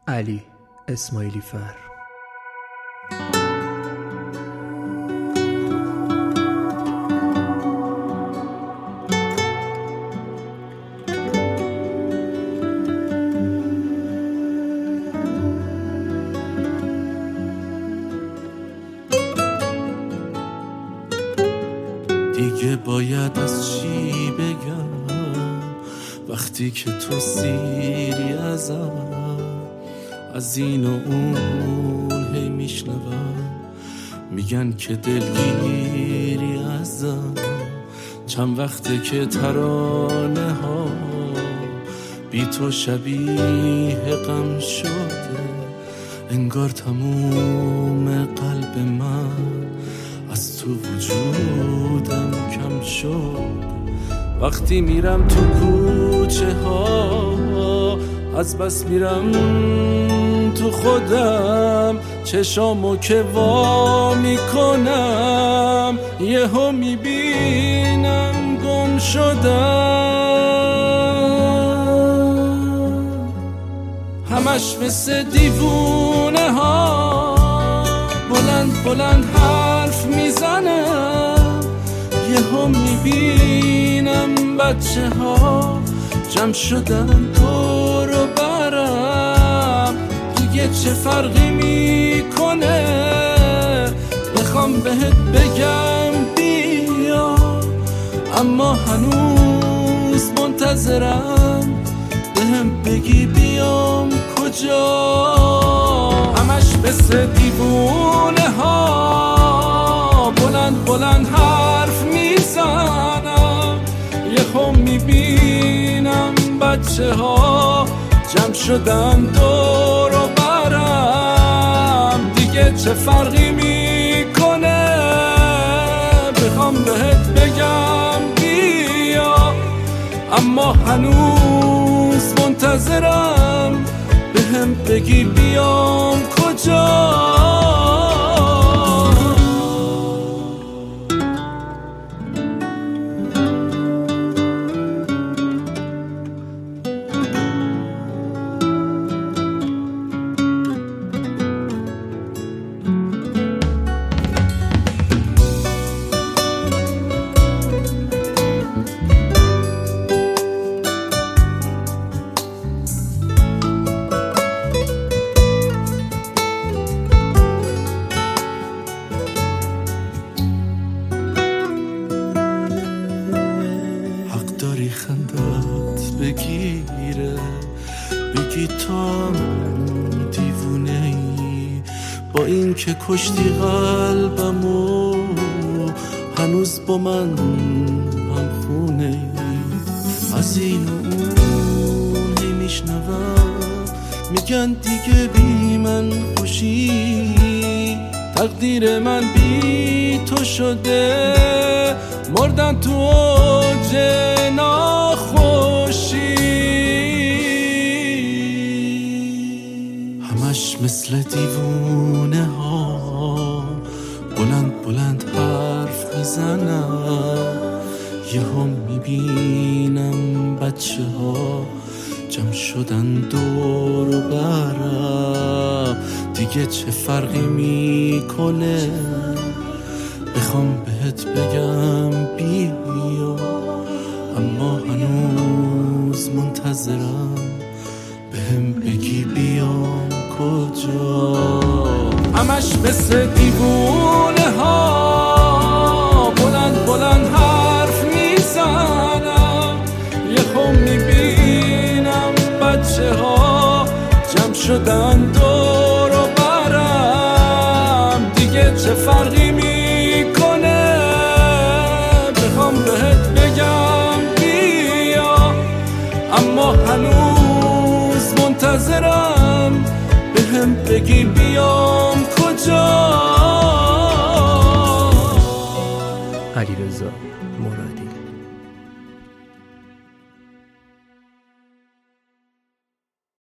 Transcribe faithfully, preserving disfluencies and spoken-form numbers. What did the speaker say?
علی اسماعیلی فر. دیگه باید از چی بگم وقتی که تو سیری ازم، از این و اون هی میشنوم میگن که دلگیری ازم. چند وقته که ترانه ها بی تو شبیه غم شده، انگار تموم قلب من از تو وجودم کم شد. وقتی میرم تو کوچه ها از بس میرم تو خودم، چشامو که وا میکنم یهو میبینم گم شدم. همش مثل دیوونه ها بلند بلند حرف میزنم، یهو میبینم بچه ها جمع شدن دور و برم. دیگه چه فرقی میکنه بخوام بهت بگم بیا، اما هنوز منتظرم بهم بگی بیام کجا. همش مثل دیوونه ها بلند بلند حرف میزنم، یهو میبینم بچه ها جمع شدن دور و برم. دیگه چه فرقی میکنه بخوام بهت بگم بیا، اما هنوز منتظرم بهم بگی بیام کجا. داری خندت بگیره بگی تا دیوونه ای، با این که کشتی قلبمو هنوز با من هم خونه ای. از این و اون هی میشنوم میگن دیگه بی من خوشی، تقدیر من بی تو شده، مردن تو اوج ناخوشی. همش مثل دیوونه ها بلند بلند حرف میزنم، یهو میبینم بچه ها جمع شدن دور و برم. دیگه چه فرقی میکنه بخوام بهت بگم بیا، اما هنوز منتظرم بهم بگی بیام کجا. همش مثل